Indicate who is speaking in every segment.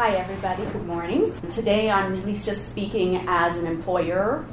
Speaker 1: Hi everybody, good morning. Today I'm really just speaking as an employer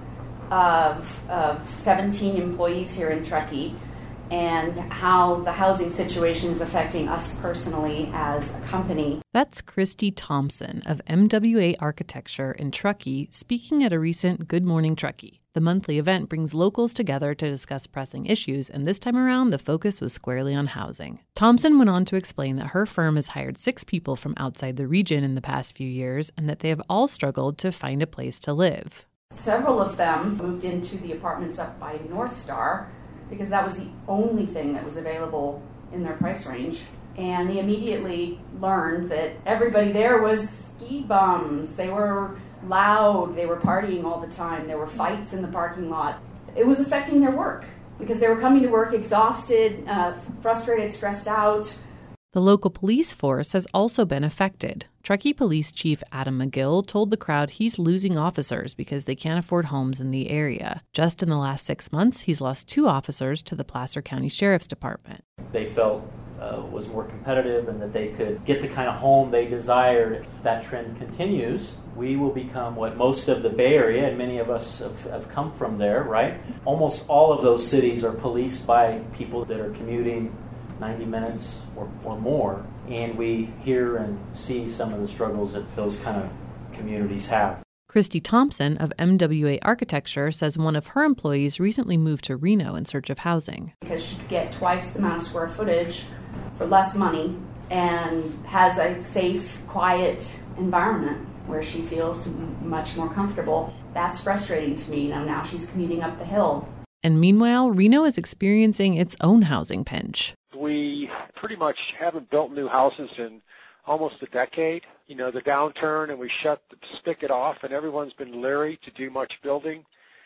Speaker 1: of 17 employees here in Truckee and how the housing situation is affecting us personally as a company.
Speaker 2: That's Christy Thompson of MWA Architecture in Truckee speaking at a recent Good Morning Truckee. The monthly event brings locals together to discuss pressing issues, and this time around the focus was squarely on housing. Thompson went on to explain that her firm has hired 6 people from outside the region in the past few years and that they have all struggled to find a place to live.
Speaker 1: Several of them moved into the apartments up by North Star because that was the only thing that was available in their price range. And they immediately learned that everybody there was ski bums. They were loud, they were partying all the time, there were fights in the parking lot. It was affecting their work because they were coming to work exhausted, frustrated, stressed out.
Speaker 2: The local police force has also been affected. Truckee Police Chief Adam McGill told the crowd he's losing officers because they can't afford homes in the area. Just in the last 6 months, he's lost 2 officers to the Placer County Sheriff's Department.
Speaker 3: They felt was more competitive and that they could get the kind of home they desired. If that trend continues, we will become what most of the Bay Area, and many of us have come from there, right? Almost all of those cities are policed by people that are commuting 90 minutes or more, and we hear and see some of the struggles that those kind of communities have.
Speaker 2: Christy Thompson of MWA Architecture says one of her employees recently moved to Reno in search of housing.
Speaker 1: Because she could get twice the amount of square footage for less money and has a safe, quiet environment where she feels much more comfortable. That's frustrating to me. Now she's commuting up the hill.
Speaker 2: And meanwhile, Reno is experiencing its own housing pinch.
Speaker 4: We pretty much haven't built new houses in almost a decade. You know, the downturn, and we shut the spigot off, and everyone's been leery to do much building.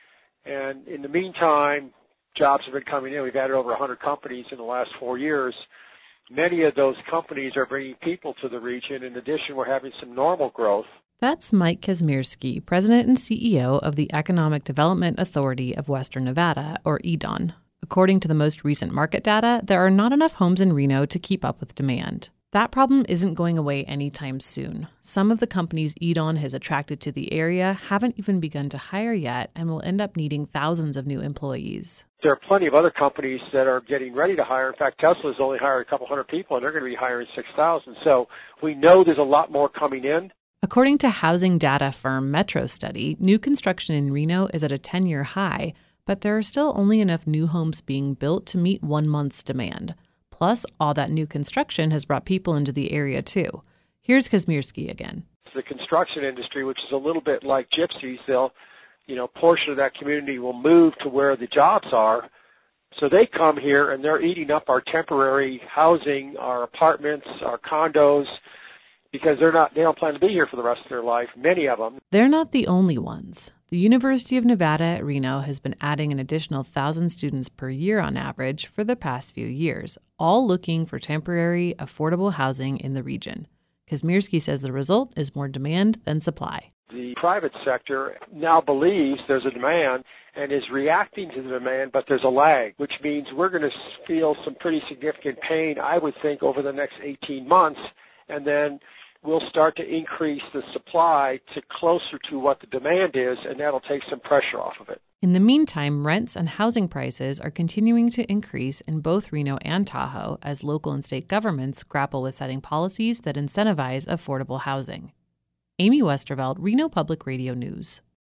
Speaker 4: And in the meantime, jobs have been coming in. We've added over 100 companies in the last 4 years. Many of those companies are bringing people to the region. In addition, we're having some normal growth.
Speaker 2: That's Mike Kazmierski, President and CEO of the Economic Development Authority of Western Nevada, or EDON. According to the most recent market data, there are not enough homes in Reno to keep up with demand. That problem isn't going away anytime soon. Some of the companies EDON has attracted to the area haven't even begun to hire yet and will end up needing thousands of new employees.
Speaker 4: There are plenty of other companies that are getting ready to hire. In fact, Tesla's only hired a couple hundred people, and they're going to be hiring 6,000. So we know there's a lot more coming in.
Speaker 2: According to housing data firm Metro Study, new construction in Reno is at a 10-year high, but there are still only enough new homes being built to meet 1 month's demand. Plus, all that new construction has brought people into the area, too. Here's Kazmierski again.
Speaker 4: The construction industry, which is a little bit like gypsies, portion of that community will move to where the jobs are. So they come here and they're eating up our temporary housing, our apartments, our condos, because they don't plan to be here for the rest of their life, many of them.
Speaker 2: They're not the only ones. The University of Nevada at Reno has been adding an additional 1,000 students per year on average for the past few years, all looking for temporary, affordable housing in the region. Kazmierski says the result is more demand than supply.
Speaker 4: The private sector now believes there's a demand and is reacting to the demand, but there's a lag, which means we're going to feel some pretty significant pain, I would think, over the next 18 months, and then we'll start to increase the supply to closer to what the demand is, and that'll take some pressure off of it.
Speaker 2: In the meantime, rents and housing prices are continuing to increase in both Reno and Tahoe as local and state governments grapple with setting policies that incentivize affordable housing. Amy Westervelt, Reno Public Radio News.